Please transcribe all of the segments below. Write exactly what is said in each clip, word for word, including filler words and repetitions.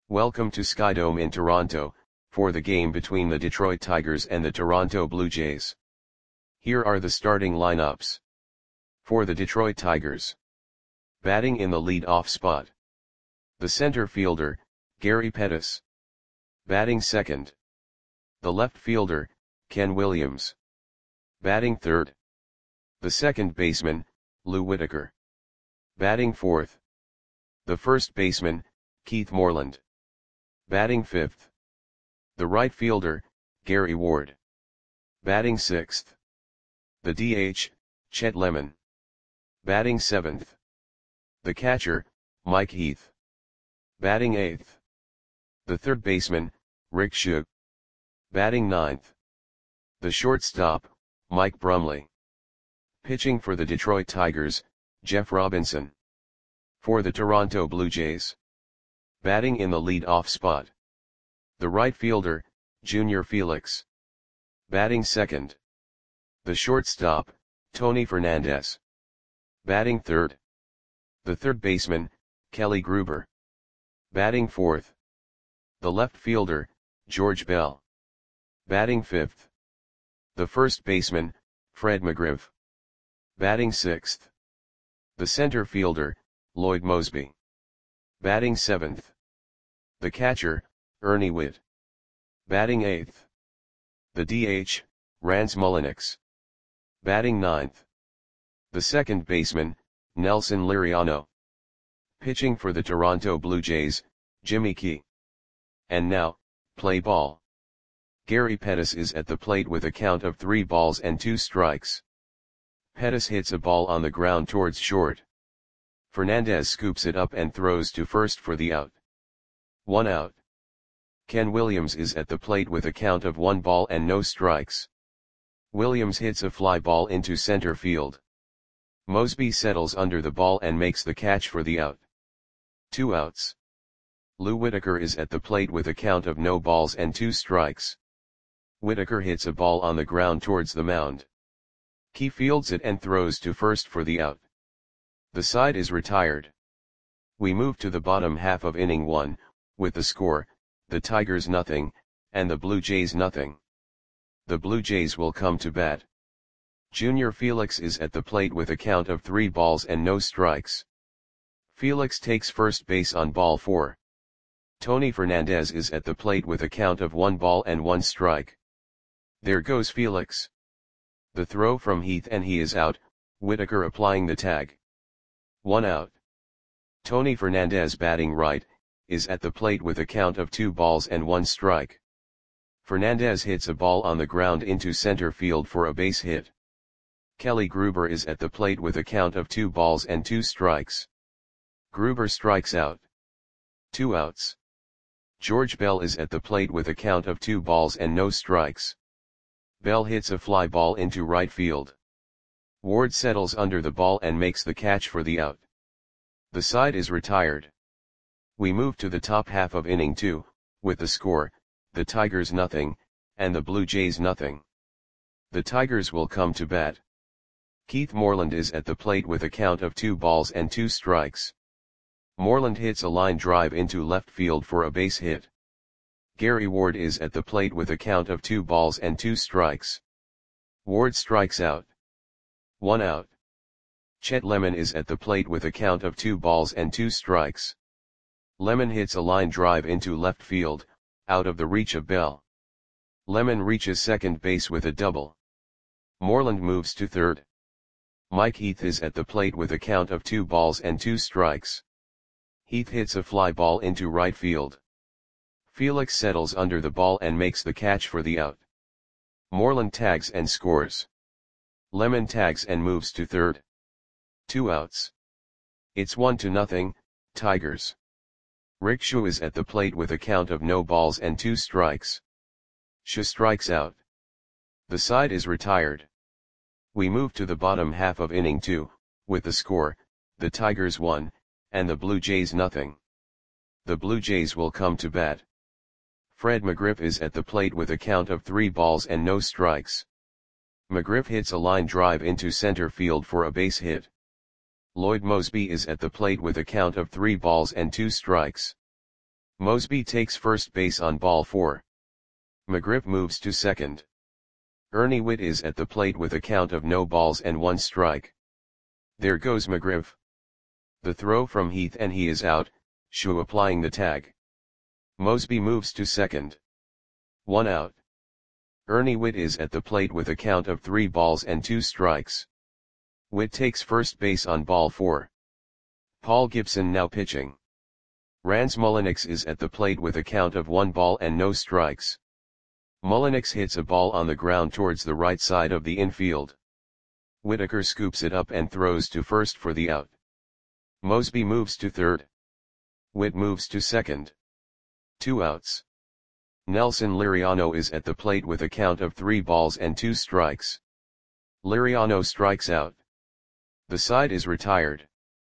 Welcome to Skydome in Toronto, for the game between the Detroit Tigers and the Toronto Blue Jays. Here are the starting lineups. For the Detroit Tigers. Batting in the lead-off spot. The center fielder, Gary Pettis. Batting second. The left fielder, Ken Williams. Batting third. The second baseman, Lou Whitaker. Batting fourth. The first baseman, Keith Moreland. Batting fifth. The right fielder, Gary Ward. Batting sixth. The D H, Chet Lemon. Batting seventh. The catcher, Mike Heath. Batting eighth. The third baseman, Rick Shug. Batting ninth. The shortstop, Mike Brumley. Pitching for the Detroit Tigers, Jeff Robinson. For the Toronto Blue Jays. Batting in the lead-off spot. The right fielder, Junior Felix. Batting second. The shortstop, Tony Fernandez. Batting third. The third baseman, Kelly Gruber. Batting fourth. The left fielder, George Bell. Batting fifth. The first baseman, Fred McGriff. Batting sixth. The center fielder, Lloyd Moseby. Batting seventh. The catcher, Ernie Whitt. Batting eighth. The D H, Rance Mulliniks. Batting ninth. The second baseman, Nelson Liriano. Pitching for the Toronto Blue Jays, Jimmy Key. And now, play ball. Gary Pettis is at the plate with a count of three balls and two strikes. Pettis hits a ball on the ground towards short. Fernandez scoops it up and throws to first for the out. One out. Ken Williams is at the plate with a count of one ball and no strikes. Williams hits a fly ball into center field. Moseby settles under the ball and makes the catch for the out. Two outs. Lou Whitaker is at the plate with a count of no balls and two strikes. Whitaker hits a ball on the ground towards the mound. Key fields it and throws to first for the out. The side is retired. We move to the bottom half of inning one, with the score, the Tigers nothing, and the Blue Jays nothing. The Blue Jays will come to bat. Junior Felix is at the plate with a count of three balls and no strikes. Felix takes first base on ball four. Tony Fernandez is at the plate with a count of one ball and one strike. There goes Felix. The throw from Heath and he is out, Whitaker applying the tag. One out. Tony Fernandez batting right, is at the plate with a count of two balls and one strike. Fernandez hits a ball on the ground into center field for a base hit. Kelly Gruber is at the plate with a count of two balls and two strikes. Gruber strikes out. Two outs. George Bell is at the plate with a count of two balls and no strikes. Bell hits a fly ball into right field. Ward settles under the ball and makes the catch for the out. The side is retired. We move to the top half of inning two, with the score, the Tigers nothing, and the Blue Jays nothing. The Tigers will come to bat. Keith Moreland is at the plate with a count of two balls and two strikes. Moreland hits a line drive into left field for a base hit. Gary Ward is at the plate with a count of two balls and two strikes. Ward strikes out. One out. Chet Lemon is at the plate with a count of two balls and two strikes. Lemon hits a line drive into left field, out of the reach of Bell. Lemon reaches second base with a double. Moreland moves to third. Mike Heath is at the plate with a count of two balls and two strikes. Heath hits a fly ball into right field. Felix settles under the ball and makes the catch for the out. Moreland tags and scores. Lemon tags and moves to third. Two outs. It's one to nothing, Tigers. Rick Shug is at the plate with a count of no balls and two strikes. Shug strikes out. The side is retired. We move to the bottom half of inning two, with the score, the Tigers one, and the Blue Jays nothing. The Blue Jays will come to bat. Fred McGriff is at the plate with a count of three balls and no strikes. McGriff hits a line drive into center field for a base hit. Lloyd Moseby is at the plate with a count of three balls and two strikes. Mosby takes first base on ball four. McGriff moves to second. Ernie Whitt is at the plate with a count of no balls and one strike. There goes McGriff. The throw from Heath and he is out, Shue applying the tag. Mosby moves to second. One out. Ernie Whitt is at the plate with a count of three balls and two strikes. Whitt takes first base on ball four. Paul Gibson now pitching. Rance Mulliniks is at the plate with a count of one ball and no strikes. Mulliniks hits a ball on the ground towards the right side of the infield. Whitaker scoops it up and throws to first for the out. Mosby moves to third. Whitt moves to second. Two outs. Nelson Liriano is at the plate with a count of three balls and two strikes. Liriano strikes out. The side is retired.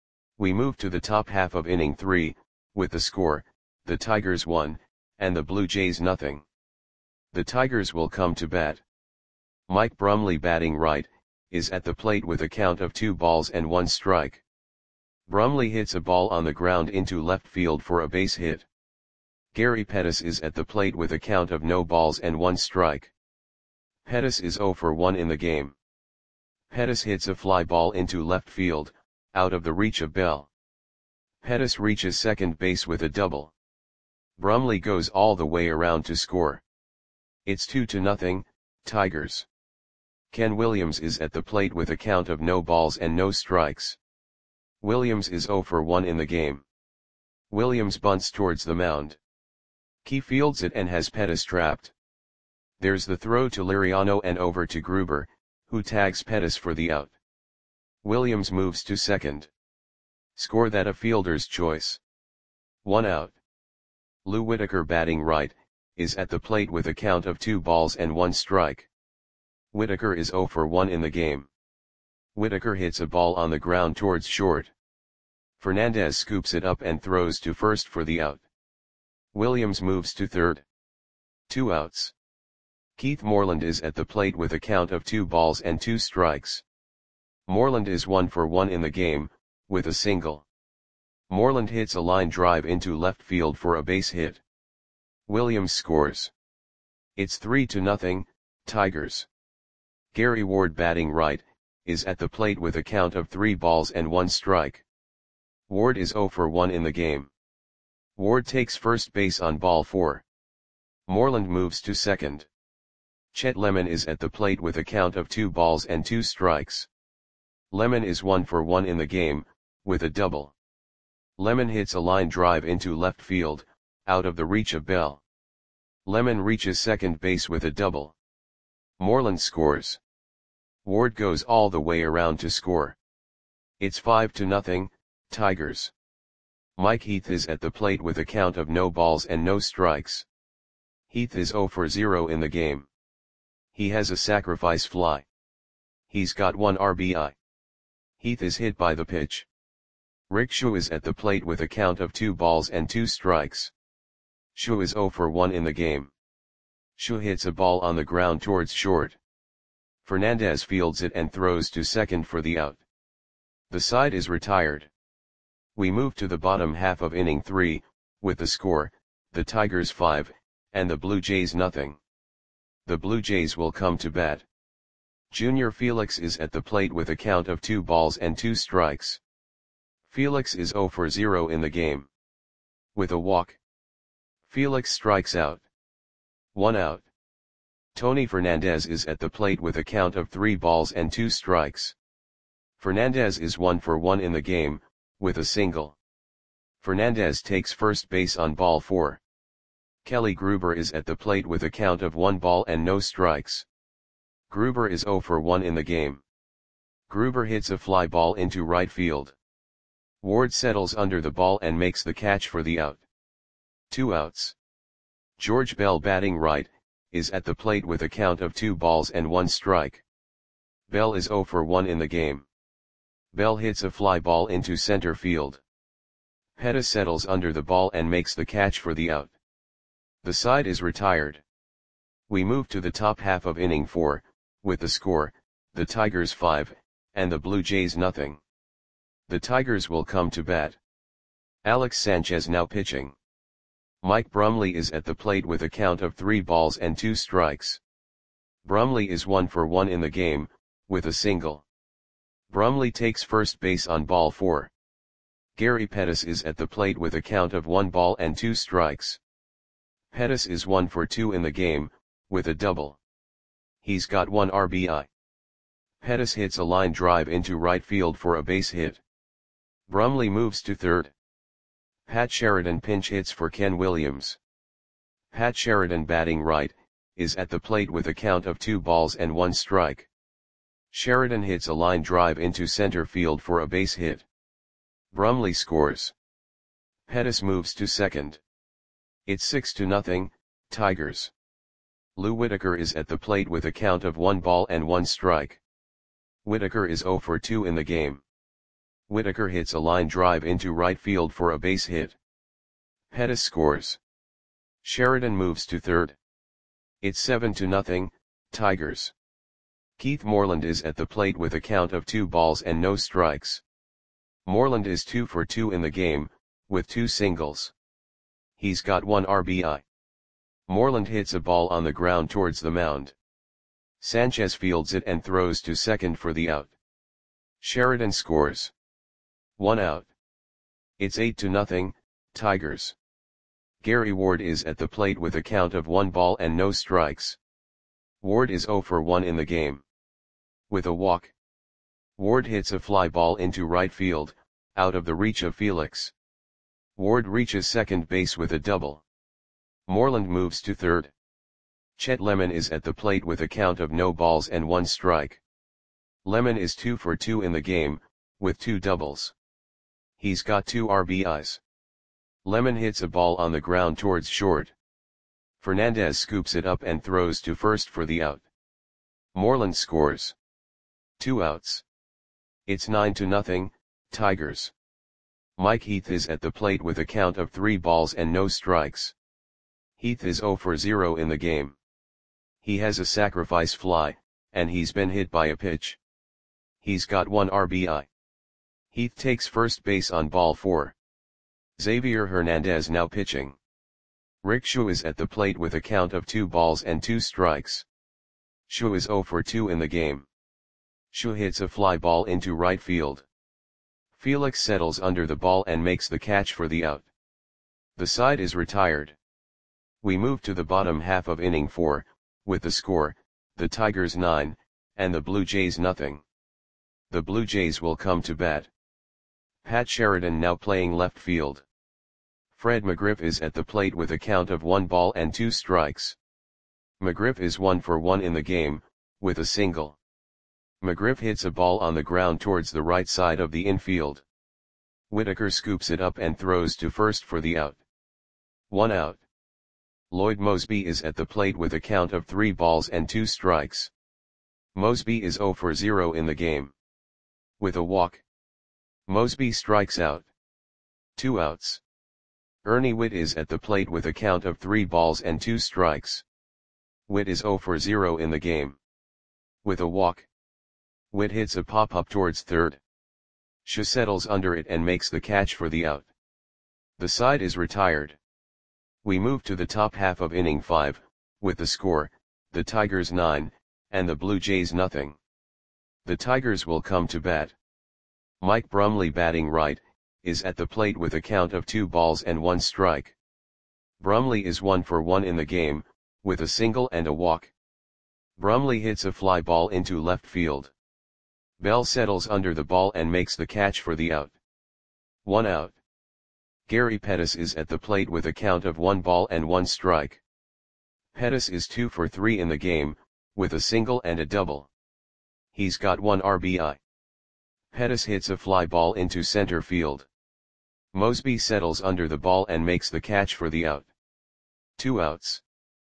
We move to the top half of inning three, with the score, the Tigers one, and the Blue Jays nothing. The Tigers will come to bat. Mike Brumley batting right, is at the plate with a count of two balls and one strike. Brumley hits a ball on the ground into left field for a base hit. Gary Pettis is at the plate with a count of no balls and one strike. Pettis is oh for one in the game. Pettis hits a fly ball into left field, out of the reach of Bell. Pettis reaches second base with a double. Brumley goes all the way around to score. It's two to nothing, Tigers. Ken Williams is at the plate with a count of no balls and no strikes. Williams is oh for one in the game. Williams bunts towards the mound. Key fields it and has Pettis trapped. There's the throw to Liriano and over to Gruber, who tags Pettis for the out. Williams moves to second. Score that a fielder's choice. One out. Lou Whitaker batting right, is at the plate with a count of two balls and one strike. Whitaker is oh for one in the game. Whitaker hits a ball on the ground towards short. Fernandez scoops it up and throws to first for the out. Williams moves to third. Two outs. Keith Moreland is at the plate with a count of two balls and two strikes. Moreland is one for one in the game, with a single. Moreland hits a line drive into left field for a base hit. Williams scores. It's three to nothing, Tigers. Gary Ward batting right, is at the plate with a count of three balls and one strike. Ward is oh for one in the game. Ward takes first base on ball four. Moreland moves to second. Chet Lemon is at the plate with a count of two balls and two strikes. Lemon is one for one in the game, with a double. Lemon hits a line drive into left field, out of the reach of Bell. Lemon reaches second base with a double. Moreland scores. Ward goes all the way around to score. It's five to nothing, Tigers. Mike Heath is at the plate with a count of no balls and no strikes. Heath is oh for zero in the game. He has a sacrifice fly. He's got one R B I. Heath is hit by the pitch. Rick Shue is at the plate with a count of two balls and two strikes. Shue is oh for one in the game. Shue hits a ball on the ground towards short. Fernandez fields it and throws to second for the out. The side is retired. We move to the bottom half of inning three, with the score, the Tigers five, and the Blue Jays nothing. The Blue Jays will come to bat. Junior Felix is at the plate with a count of two balls and two strikes. Felix is oh for zero in the game. With a walk. Felix strikes out. One out. Tony Fernandez is at the plate with a count of three balls and two strikes. Fernandez is one for one in the game, with a single. Fernandez takes first base on ball four. Kelly Gruber is at the plate with a count of one ball and no strikes. Gruber is oh for one in the game. Gruber hits a fly ball into right field. Ward settles under the ball and makes the catch for the out. Two outs. George Bell batting right, is at the plate with a count of two balls and one strike. Bell is oh for one in the game. Bell hits a fly ball into center field. Pettis settles under the ball and makes the catch for the out. The side is retired. We move to the top half of inning four, with the score, the Tigers five, and the Blue Jays nothing. The Tigers will come to bat. Alex Sanchez now pitching. Mike Brumley is at the plate with a count of three balls and two strikes. Brumley is one for one in the game, with a single. Brumley takes first base on ball four. Gary Pettis is at the plate with a count of one ball and two strikes. Pettis is one for two in the game, with a double. He's got one R B I. Pettis hits a line drive into right field for a base hit. Brumley moves to third. Pat Sheridan pinch hits for Ken Williams. Pat Sheridan, batting right, is at the plate with a count of two balls and one strike. Sheridan hits a line drive into center field for a base hit. Brumley scores. Pettis moves to second. It's six to nothing, Tigers. Lou Whitaker is at the plate with a count of one ball and one strike. Whitaker is zero for two in the game. Whitaker hits a line drive into right field for a base hit. Pettis scores. Sheridan moves to third. It's seven to nothing, Tigers. Keith Moreland is at the plate with a count of two balls and no strikes. Moreland is two for two in the game, with two singles. He's got one R B I. Moreland hits a ball on the ground towards the mound. Sanchez fields it and throws to second for the out. Sheridan scores. One out. It's eight to nothing, Tigers. Gary Ward is at the plate with a count of one ball and no strikes. Ward is zero for one in the game. With a walk. Ward hits a fly ball into right field, out of the reach of Felix. Ward reaches second base with a double. Moreland moves to third. Chet Lemon is at the plate with a count of no balls and one strike. Lemon is two for two in the game, with two doubles. He's got two R B Is. Lemon hits a ball on the ground towards short. Fernandez scoops it up and throws to first for the out. Moreland scores. Two outs. It's nine to nothing, Tigers. Mike Heath is at the plate with a count of three balls and no strikes. Heath is zero for zero in the game. He has a sacrifice fly, and he's been hit by a pitch. He's got one R B I. Heath takes first base on ball four. Xavier Hernandez now pitching. Rick Shu is at the plate with a count of two balls and two strikes. Shu is zero for two in the game. Shu hits a fly ball into right field. Felix settles under the ball and makes the catch for the out. The side is retired. We move to the bottom half of inning four, with the score, the Tigers nine, and the Blue Jays nothing. The Blue Jays will come to bat. Pat Sheridan now playing left field. Fred McGriff is at the plate with a count of one ball and two strikes. McGriff is one for one in the game, with a single. McGriff hits a ball on the ground towards the right side of the infield. Whitaker scoops it up and throws to first for the out. One out. Lloyd Mosby is at the plate with a count of three balls and two strikes. Mosby is zero for zero in the game. With a walk. Mosby strikes out. Two outs. Ernie Whitt is at the plate with a count of three balls and two strikes. Whitt is zero for zero in the game. With a walk. Whitt hits a pop-up towards third. Shu settles under it and makes the catch for the out. The side is retired. We move to the top half of inning five, with the score, the Tigers nine, and the Blue Jays nothing. The Tigers will come to bat. Mike Brumley, batting right, is at the plate with a count of two balls and one strike. Brumley is one for one in the game, with a single and a walk. Brumley hits a fly ball into left field. Bell settles under the ball and makes the catch for the out. One out. Gary Pettis is at the plate with a count of one ball and one strike. Pettis is two for three in the game, with a single and a double. He's got one R B I. Pettis hits a fly ball into center field. Mosby settles under the ball and makes the catch for the out. Two outs.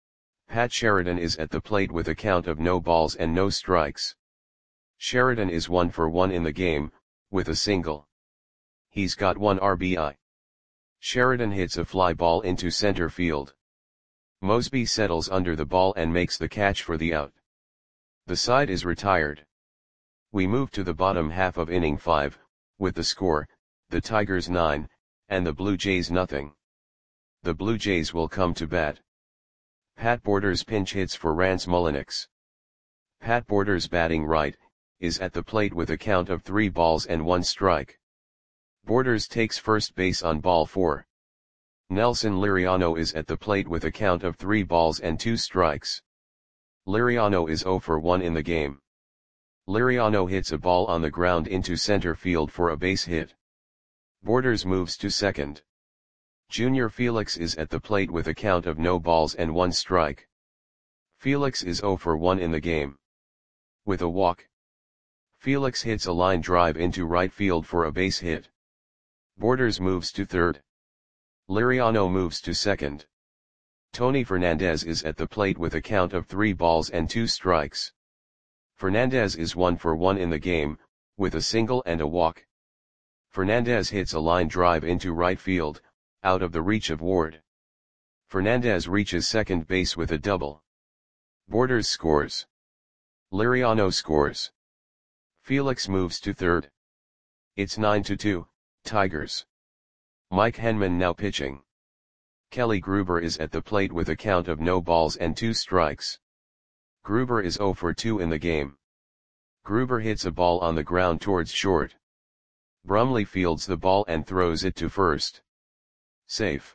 Pat Sheridan is at the plate with a count of no balls and no strikes. Sheridan is one for one in the game, with a single. He's got one R B I. Sheridan hits a fly ball into center field. Mosby settles under the ball and makes the catch for the out. The side is retired. We move to the bottom half of inning five, with the score, the Tigers nine, and the Blue Jays nothing. The Blue Jays will come to bat. Pat Borders pinch hits for Rance Mulliniks. Pat Borders batting right, is at the plate with a count of three balls and one strike. Borders takes first base on ball four. Nelson Liriano is at the plate with a count of three balls and two strikes. Liriano is zero for one in the game. Liriano hits a ball on the ground into center field for a base hit. Borders moves to second. Junior Felix is at the plate with a count of no balls and one strike. Felix is zero for one in the game. With a walk, Felix hits a line drive into right field for a base hit. Borders moves to third. Liriano moves to second. Tony Fernandez is at the plate with a count of three balls and two strikes. Fernandez is one for one in the game, with a single and a walk. Fernandez hits a line drive into right field, out of the reach of Ward. Fernandez reaches second base with a double. Borders scores. Liriano scores. Felix moves to third. It's nine to two, Tigers. Mike Henman now pitching. Kelly Gruber is at the plate with a count of no balls and two strikes. Gruber is zero for two in the game. Gruber hits a ball on the ground towards short. Brumley fields the ball and throws it to first. Safe.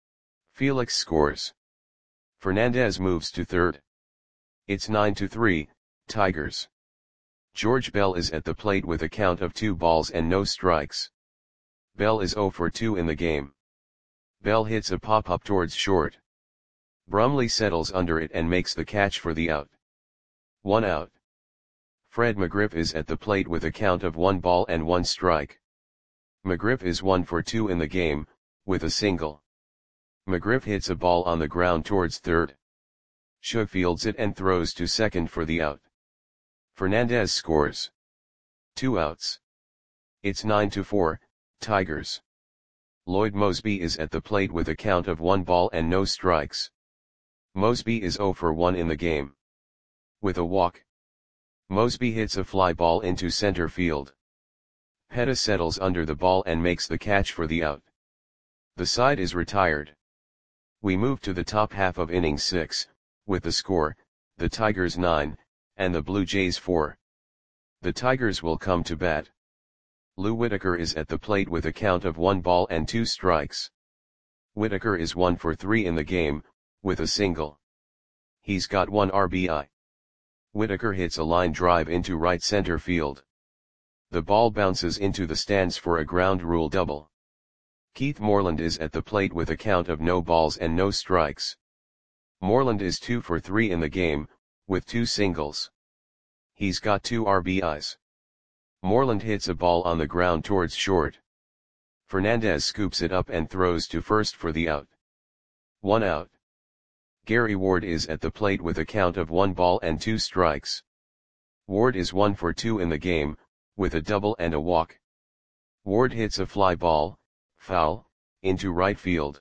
Felix scores. Fernandez moves to third. It's nine to three, Tigers. George Bell is at the plate with a count of two balls and no strikes. Bell is zero for two in the game. Bell hits a pop-up towards short. Brumley settles under it and makes the catch for the out. One out. Fred McGriff is at the plate with a count of one ball and one strike. McGriff is one for two in the game, with a single. McGriff hits a ball on the ground towards third. Shaw fields it and throws to second for the out. Fernandez scores. Two outs. It's nine to four, Tigers. Lloyd Mosby is at the plate with a count of one ball and no strikes. Mosby is zero for one in the game. With a walk, Mosby hits a fly ball into center field. Petta settles under the ball and makes the catch for the out. The side is retired. We move to the top half of inning six, with the score, the Tigers nine, and the Blue Jays four. The Tigers will come to bat. Lou Whitaker is at the plate with a count of one ball and two strikes. Whitaker is one for three in the game, with a single. He's got one R B I. Whitaker hits a line drive into right center field. The ball bounces into the stands for a ground rule double. Keith Moreland is at the plate with a count of no balls and no strikes. Moreland is two for three in the game, with two singles. He's got two R B Is. Moreland hits a ball on the ground towards short. Fernandez scoops it up and throws to first for the out. One out. Gary Ward is at the plate with a count of one ball and two strikes. Ward is one for two in the game, with a double and a walk. Ward hits a fly ball, foul, into right field.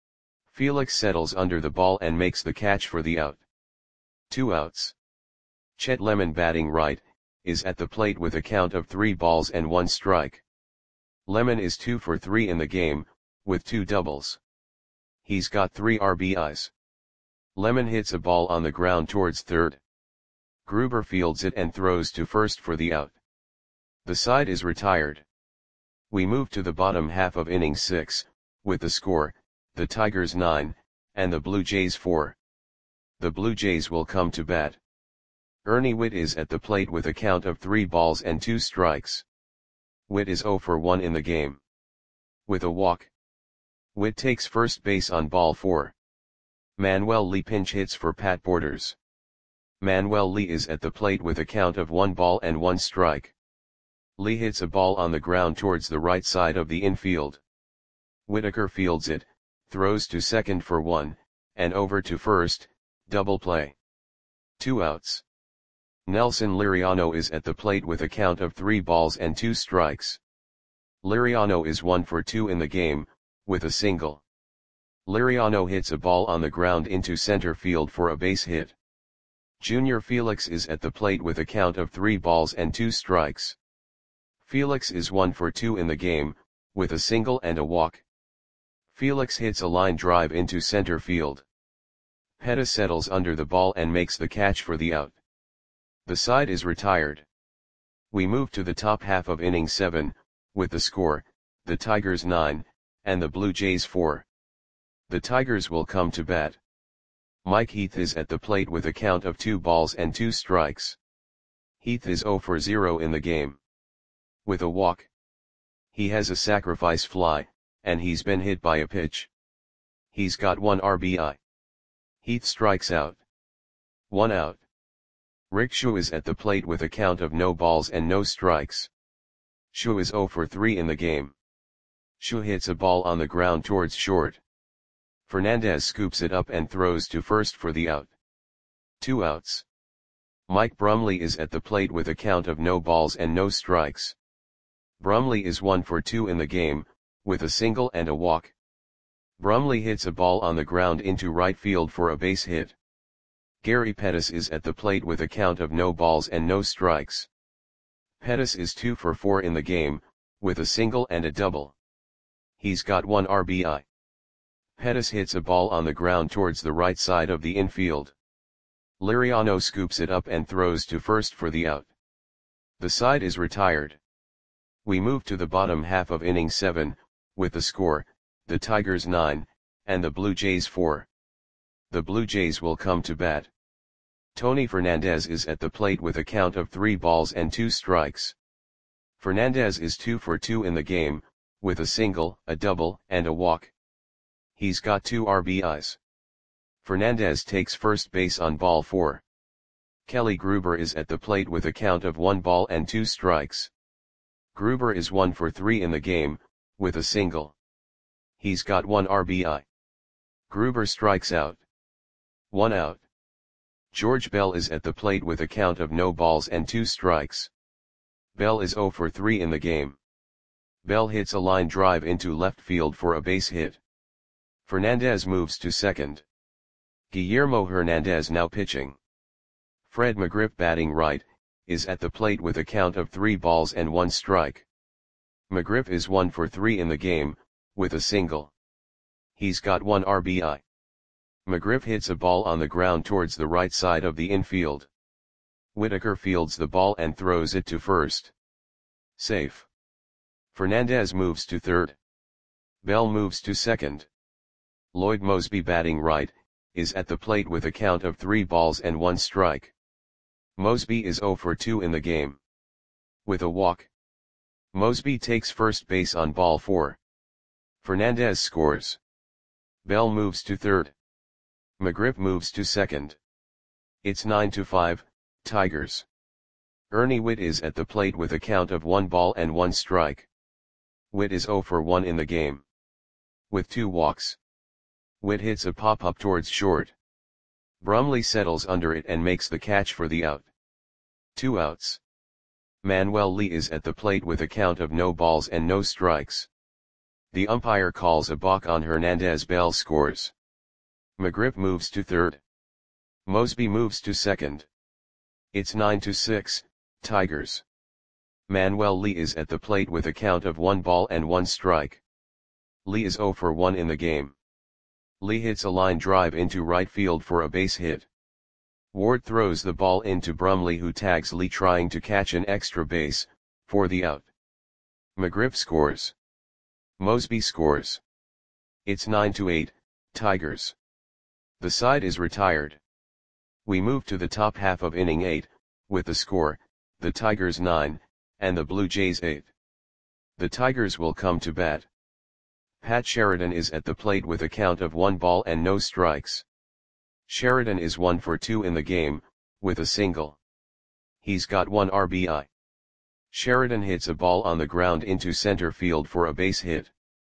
Felix settles under the ball and makes the catch for the out. Two outs. Chet Lemon batting right, is at the plate with a count of three balls and one strike. Lemon is two for three in the game, with two doubles. He's got three R B Is. Lemon hits a ball on the ground towards third. Gruber fields it and throws to first for the out. The side is retired. We move to the bottom half of inning six, with the score, the Tigers nine, and the Blue Jays four. The Blue Jays will come to bat. Ernie Whitt is at the plate with a count of three balls and two strikes. Whitt is zero for one in the game. With a walk, Whitt takes first base on ball four. Manuel Lee pinch hits for Pat Borders. Manuel Lee is at the plate with a count of one ball and one strike. Lee hits a ball on the ground towards the right side of the infield. Whitaker fields it, throws to second for one, and over to first, double play. Two outs. Nelson Liriano is at the plate with a count of three balls and two strikes. Liriano is one for two in the game, with a single. Liriano hits a ball on the ground into center field for a base hit. Junior Felix is at the plate with a count of three balls and two strikes. Felix is one for two in the game, with a single and a walk. Felix hits a line drive into center field. Pettis settles under the ball and makes the catch for the out. The side is retired. We move to the top half of inning seven, with the score, the Tigers nine, and the Blue Jays four. The Tigers will come to bat. Mike Heath is at the plate with a count of two balls and two strikes. Heath is zero for zero in the game. With a walk. He has a sacrifice fly, and he's been hit by a pitch. He's got one R B I. Heath strikes out. One out. Rick Shu is at the plate with a count of no balls and no strikes. Shu is zero for three in the game. Shu hits a ball on the ground towards short. Fernandez scoops it up and throws to first for the out. Two outs. Mike Brumley is at the plate with a count of no balls and no strikes. Brumley is one for two in the game, with a single and a walk. Brumley hits a ball on the ground into right field for a base hit. Gary Pettis is at the plate with a count of no balls and no strikes. Pettis is two for four in the game, with a single and a double. He's got one R B I. Pettis hits a ball on the ground towards the right side of the infield. Liriano scoops it up and throws to first for the out. The side is retired. We move to the bottom half of inning seven, with the score, the Tigers nine, and the Blue Jays four. The Blue Jays will come to bat. Tony Fernandez is at the plate with a count of three balls and two strikes. Fernandez is two for two in the game, with a single, a double, and a walk. He's got two R B Is. Fernandez takes first base on ball four. Kelly Gruber is at the plate with a count of one ball and two strikes. Gruber is one for three in the game, with a single. He's got one R B I. Gruber strikes out. One out. George Bell is at the plate with a count of no balls and two strikes. Bell is zero for three in the game. Bell hits a line drive into left field for a base hit. Fernandez moves to second. Guillermo Hernandez now pitching. Fred McGriff batting right, is at the plate with a count of three balls and one strike. McGriff is one for three in the game, with a single. He's got one R B I. McGriff hits a ball on the ground towards the right side of the infield. Whitaker fields the ball and throws it to first. Safe. Fernandez moves to third. Bell moves to second. Lloyd Mosby batting right, is at the plate with a count of three balls and one strike. Mosby is zero for two in the game. With a walk. Mosby takes first base on ball four. Fernandez scores. Bell moves to third. McGriff moves to second. It's nine to five, Tigers. Ernie Whitt is at the plate with a count of one ball and one strike. Whitt is zero for one in the game. With two walks. Whitt hits a pop-up towards short. Brumley settles under it and makes the catch for the out. Two outs. Manuel Lee is at the plate with a count of no balls and no strikes. The umpire calls a balk on Hernandez. Bell scores. McGriff moves to third. Mosby moves to second. It's nine to six, Tigers. Manuel Lee is at the plate with a count of one ball and one strike. Lee is zero for one in the game. Lee hits a line drive into right field for a base hit. Ward throws the ball into Brumley, who tags Lee trying to catch an extra base, for the out. McGriff scores. Mosby scores. It's nine to eight, Tigers. The side is retired. We move to the top half of inning eight, with the score, the Tigers nine, and the Blue Jays eight. The Tigers will come to bat. Pat Sheridan is at the plate with a count of one ball and no strikes. Sheridan is one for two in the game, with a single. He's got one R B I. Sheridan hits a ball on the ground into center field for a base hit.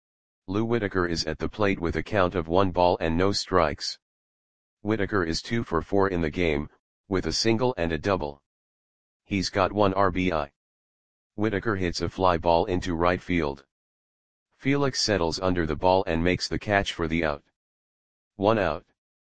Lou Whitaker is at the plate with a count of one ball and no strikes. Whitaker is two for four in the game, with a single and a double. He's got one R B I. Whitaker hits a fly ball into right field. Felix settles under the ball and makes the catch for the out. One out.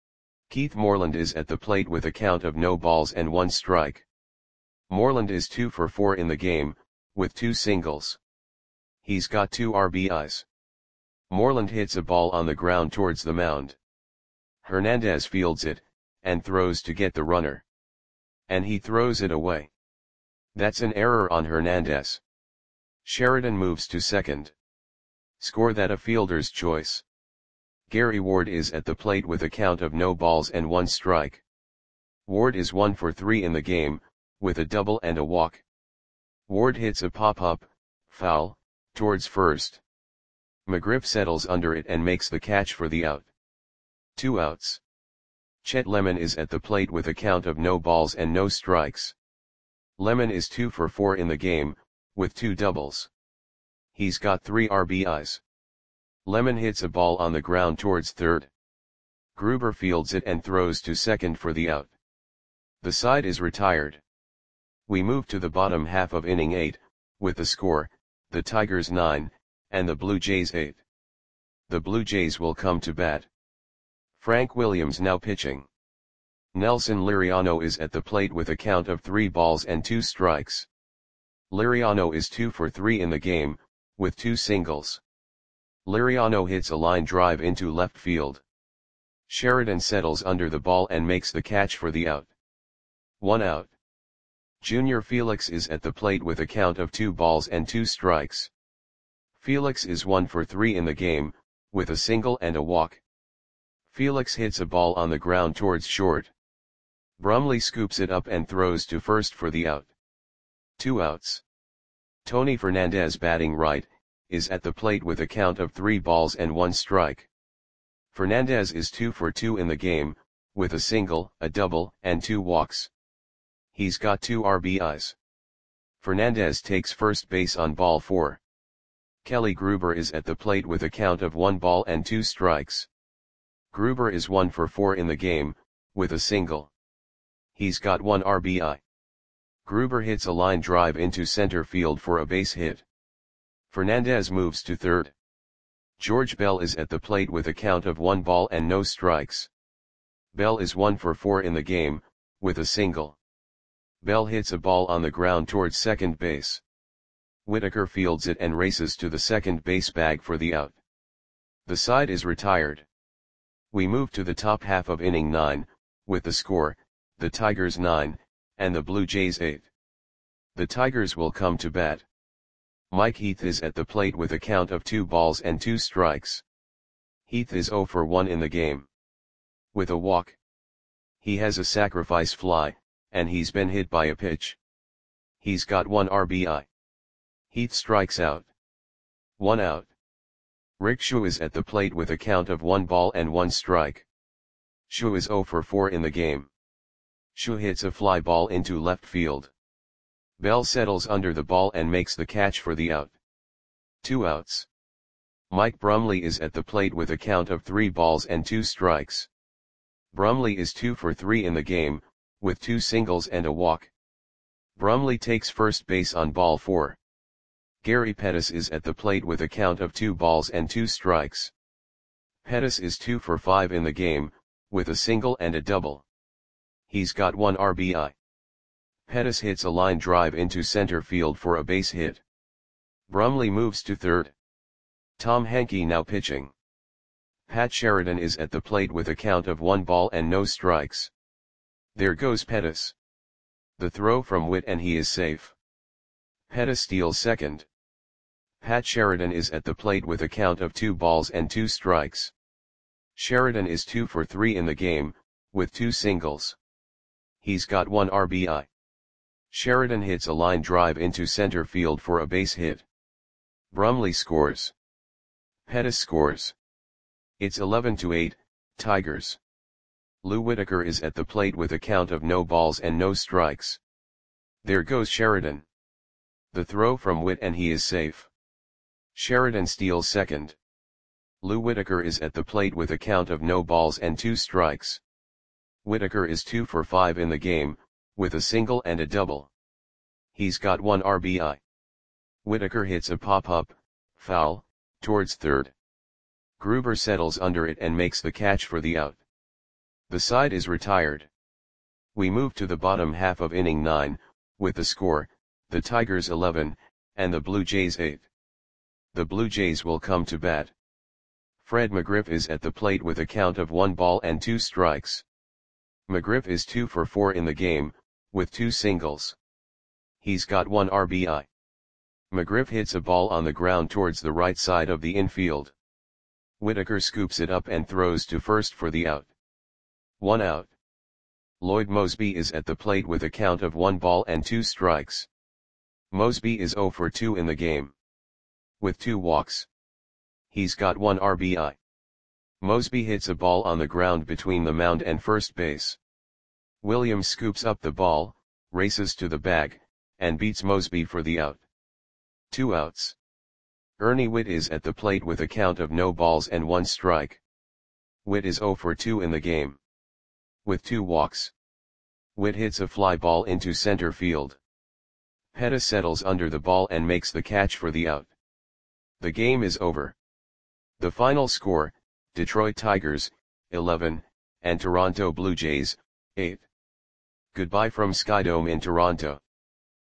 Keith Moreland is at the plate with a count of no balls and one strike. Moreland is two for four in the game, with two singles. He's got two R B Is. Moreland hits a ball on the ground towards the mound. Hernandez fields it, and throws to get the runner. And he throws it away. That's an error on Hernandez. Sheridan moves to second. Score that a fielder's choice. Gary Ward is at the plate with a count of no balls and one strike. Ward is one for three in the game, with a double and a walk. Ward hits a pop-up, foul, towards first. McGriff settles under it and makes the catch for the out. Two outs. Chet Lemon is at the plate with a count of no balls and no strikes. Lemon is two for four in the game, with two doubles. He's got three R B Is. Lemon hits a ball on the ground towards third. Gruber fields it and throws to second for the out. The side is retired. We move to the bottom half of inning eight, with the score, the Tigers nine, and the Blue Jays eight. The Blue Jays will come to bat. Frank Williams now pitching. Nelson Liriano is at the plate with a count of three balls and two strikes. Liriano is two for three in the game, with two singles. Liriano hits a line drive into left field. Sheridan settles under the ball and makes the catch for the out. One out. Junior Felix is at the plate with a count of two balls and two strikes. Felix is one for three in the game, with a single and a walk. Felix hits a ball on the ground towards short. Brumley scoops it up and throws to first for the out. Two outs. Tony Fernandez, batting right, is at the plate with a count of three balls and one strike. Fernandez is two for two in the game, with a single, a double, and two walks. He's got two R B Is. Fernandez takes first base on ball four. Kelly Gruber is at the plate with a count of one ball and two strikes. Gruber is one for four in the game, with a single. He's got one R B I. Gruber hits a line drive into center field for a base hit. Fernandez moves to third. George Bell is at the plate with a count of one ball and no strikes. Bell is one for four in the game, with a single. Bell hits a ball on the ground towards second base. Whitaker fields it and races to the second base bag for the out. The side is retired. We move to the top half of inning nine, with the score, the Tigers nine, and the Blue Jays eight. The Tigers will come to bat. Mike Heath is at the plate with a count of two balls and two strikes. Heath is zero for one in the game. With a walk. He has a sacrifice fly, and he's been hit by a pitch. He's got one R B I. Heath strikes out. One out. Rick Shu is at the plate with a count of one ball and one strike. Shu is zero for four in the game. Shu hits a fly ball into left field. Bell settles under the ball and makes the catch for the out. Two outs. Mike Brumley is at the plate with a count of three balls and two strikes. Brumley is two for three in the game, with two singles and a walk. Brumley takes first base on ball four. Gary Pettis is at the plate with a count of two balls and two strikes. Pettis is two for five in the game, with a single and a double. He's got one R B I. Pettis hits a line drive into center field for a base hit. Brumley moves to third. Tom Henke now pitching. Pat Sheridan is at the plate with a count of one ball and no strikes. There goes Pettis. The throw from Witt and he is safe. Pettis steals second. Pat Sheridan is at the plate with a count of two balls and two strikes. Sheridan is two for three in the game, with two singles. He's got one R B I. Sheridan hits a line drive into center field for a base hit. Brumley scores. Pettis scores. It's eleven to eight, Tigers. Lou Whitaker is at the plate with a count of no balls and no strikes. There goes Sheridan. The throw from Witt and he is safe. Sheridan steals second. Lou Whitaker is at the plate with a count of no balls and two strikes. Whitaker is two for five in the game, with a single and a double. He's got one R B I. Whitaker hits a pop-up, foul, towards third. Gruber settles under it and makes the catch for the out. The side is retired. We move to the bottom half of inning nine, with the score, the Tigers eleven, and the Blue Jays eight. The Blue Jays will come to bat. Fred McGriff is at the plate with a count of one ball and two strikes. McGriff is two for four in the game, with two singles. He's got one R B I. McGriff hits a ball on the ground towards the right side of the infield. Whitaker scoops it up and throws to first for the out. One out. Lloyd Moseby is at the plate with a count of one ball and two strikes. Moseby is zero for two in the game, with two walks. He's got one R B I. Moseby hits a ball on the ground between the mound and first base. Williams scoops up the ball, races to the bag, and beats Moseby for the out. Two outs. Ernie Whitt is at the plate with a count of no balls and one strike. Whitt is zero for two in the game, with two walks. Whitt hits a fly ball into center field. Petta settles under the ball and makes the catch for the out. The game is over. The final score, Detroit Tigers, eleven, and Toronto Blue Jays, eight. Goodbye from Skydome in Toronto.